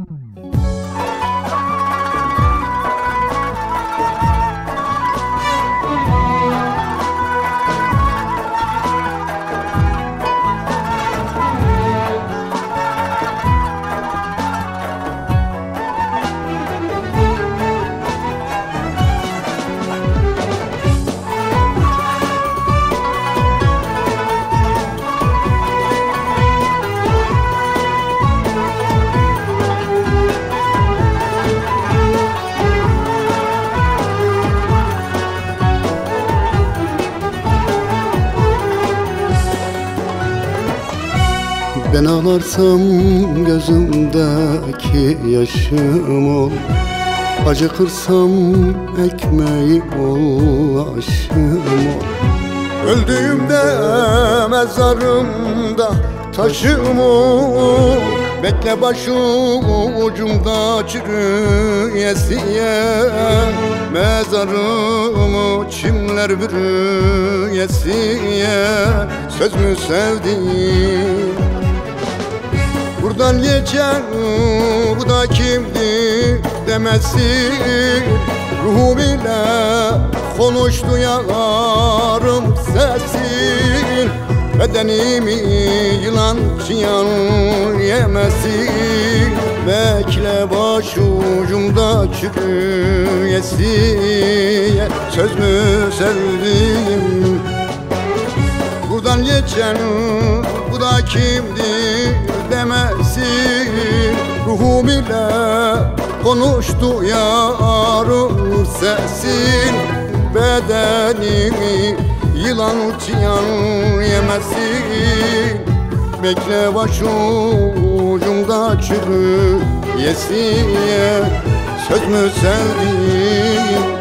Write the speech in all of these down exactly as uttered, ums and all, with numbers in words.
Ben ağlarsam gözümdeki yaşım ol, acıkırsam ekmeğim ol, aşım ol. Öldüğümde mezarımda taşım ol, bekle başucumda çürüyesiye. Mezarımı çimler bürüyesiye. Söz mü sevdiğim? Buradan geçen bu da kimdi demesin. Ruhum ile konuştu yarım sesin. Bedenimi yılan çıyan yemesin. Bekle başucumda çürüyesiye. Söz mü sevdiğim? Buradan geçen bu da kimdi demesin. Ruhum ile konuştu yarım sesin. Bedenimi yılan çıyan yemesin. Bekle başucumda çürüyesiye. Söz mü sevdiğim?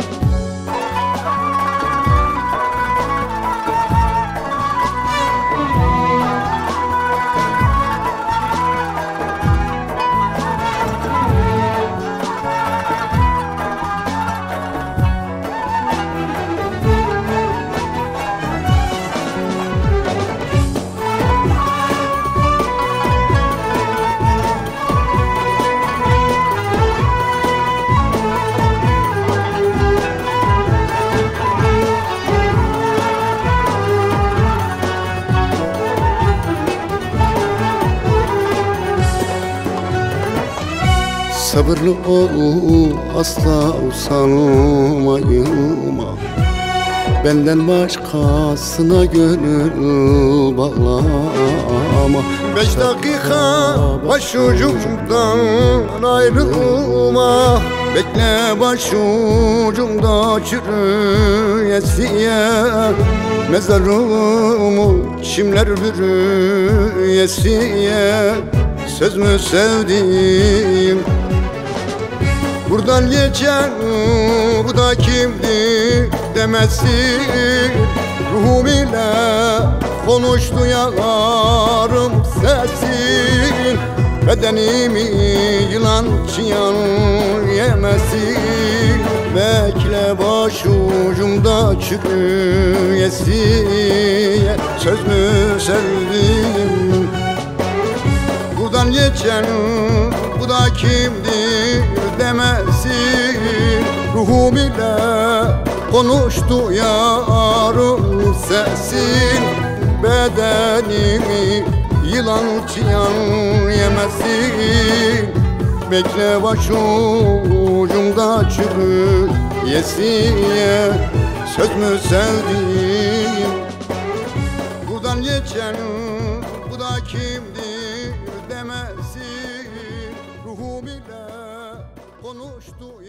Sabırlı ol, asla usanmayma. Benden başkasına gönül bağlama. Beş dakika başucumdan ayrılma. Bekle başucumda çürüyesiye. Mezarımı çimler bürüyesiye. Söz mü sevdiğim? Buradan geçen bu da kimdi demesin. Ruhum ile konuştu yarım sesin. Bedenimi yılan çıyan yemesin. Bekle başucumda çürüyesiye. Söz mü sevdiğim? Buradan geçen bu da kimdi demesin. Ruhum ile konuştu yarım sesin. Bedenimi yılan çıyan yemesin. Bekle başucumda çürüyesiye. Söz mü sevdiğim? Buradan geçen bu da kimdi demesin. Ruhum ile konuştu